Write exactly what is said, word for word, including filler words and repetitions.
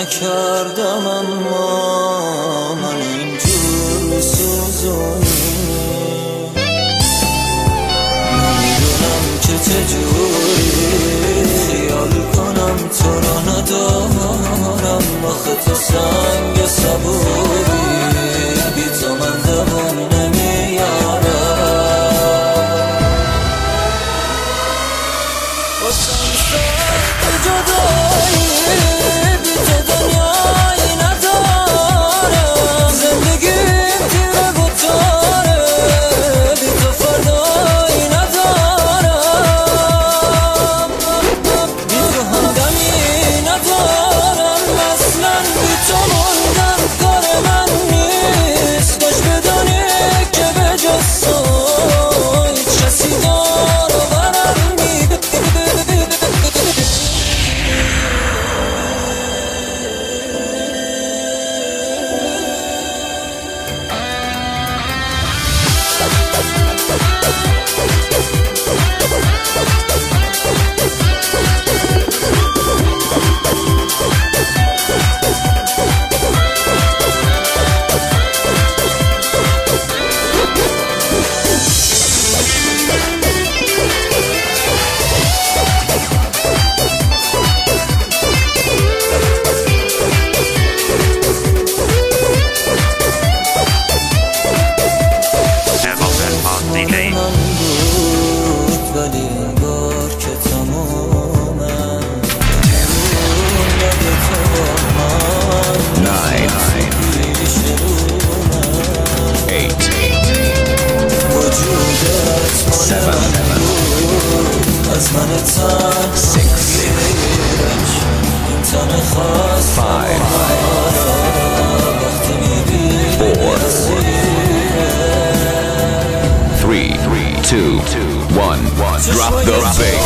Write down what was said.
نکردم اما من اینجور میسوزونی نمیدونم که چجوری خیال کنم تو را ندارم آخه تو سنگ صبوری بی تو من دوام نمیارم باشم سخت جدایی بی تو دنیایی ندارم زندگیم تیره و تاره بی تو فردایی ندارم بی تو همدمی ندارم اصلا بی تو موندن کار من نیست باش بدانی که به جز تو هیچ کسی دار و برم نیست ولی انگار که تمومم یاد تو با من پیش رومم وجودت مال من بود از من تنهاییش این تن خاص وقتی میبینی Three, three, two, one, one. Drop the bass.